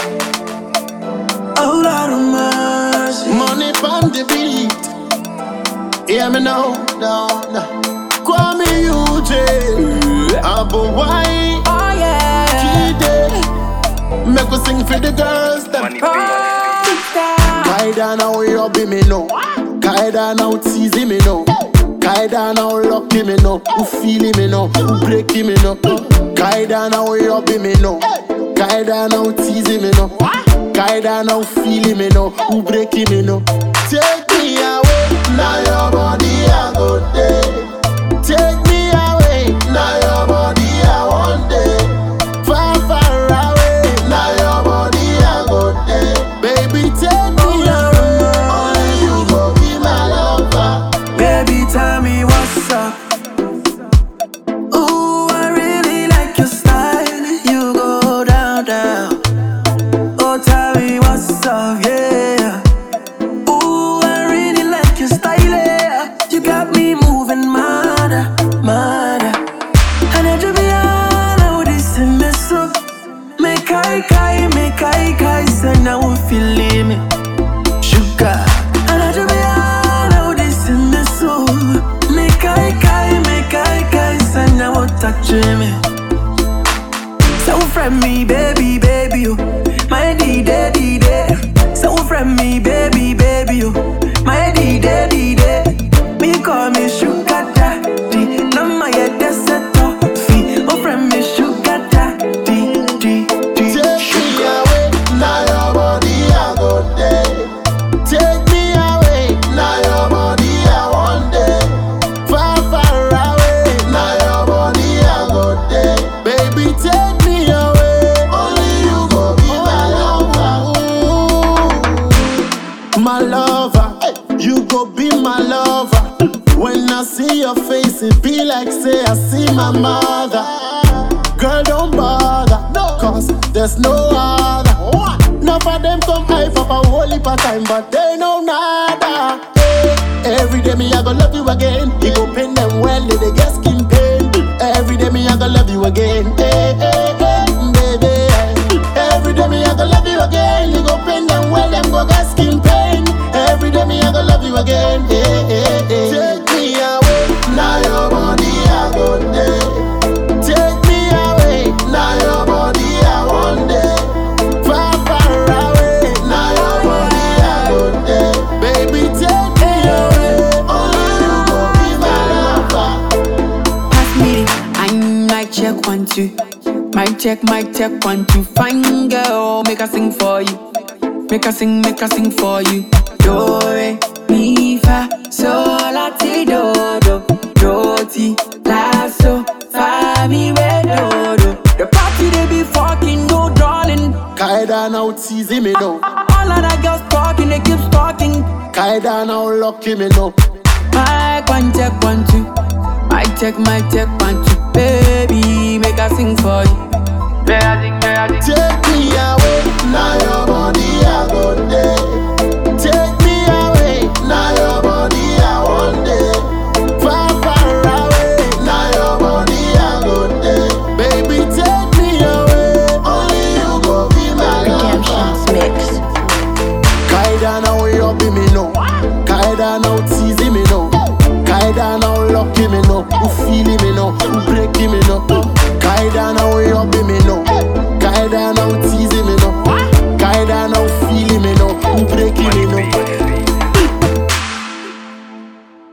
Oh Lord of mercy. Money on the beat. Hear me now, now, now. Call me UJ. Abu Wai. Oh yeah. Kide. Make us sing for the girls. Them. Kaida now you be me no. Kaida now teasing me no. Kaida now lucky me no. Who feeling me no. Who breaking me no. Kaida now you be me no. Kaida now teasing me no. Kaida now feeling me no. Who breaking me no. Take me away. Now your body I go there. Take me away. Now your body I want there. Far, far away. Now your body I go there. Baby, take me away. Only you go be my lover. Baby, tell me what's up. Ooh, I really like your style. You go down, down. Oh, tell me what's up, yeah. Ooh, I really like your style, yeah. You got me moving, mad, mad. And I just be all out this in me so. Make I kai, say now I'm feeling me. Sugar. And I just be all out this in me so. Make I kai, say now I'm touching me. So friend me, baby, you. My D-day. So friend me, baby, you. My D-day. Me call me sugar daddy. Now my head is set off. Oh friend me sugar daddy. Take me away. Now your body I go there. Take me away. Now your body I want there. Far, far away. Now your body I go there. Baby, take me away. Only you go be my lover. Ooh. My lover, you go be my lover. When I see your face, it be like say I see my mother. Girl, don't bother, cause there's no other. None of them come high for a whole heap of time, but they know nada. Hey, every day me I go love you again. You go pain them well, they get skin pain. Every day me I go love you again. Hey, baby. Every day me I go love you again. You go pain them well, them go get skin pain. Every day me I go love you again. Hey. Take me away, now your body I go there. Take me away, now your body I want there. Far, far away, now your body I go there. Baby, take me away, only you go be my lover. Pass me the mic check 1 2. Mic check 1 2. Fine girl, make her sing for you. Make her sing for you. Do re mi fa sol la ti do ti la so fa mi re do. The party they be fucking no darling. Kaida now teasing me no. All of the girls talking, they keep talking. Kaida now lucky me no. Mic check 1 2. Mic check 1 2. Baby, make her sing for you. Take me away.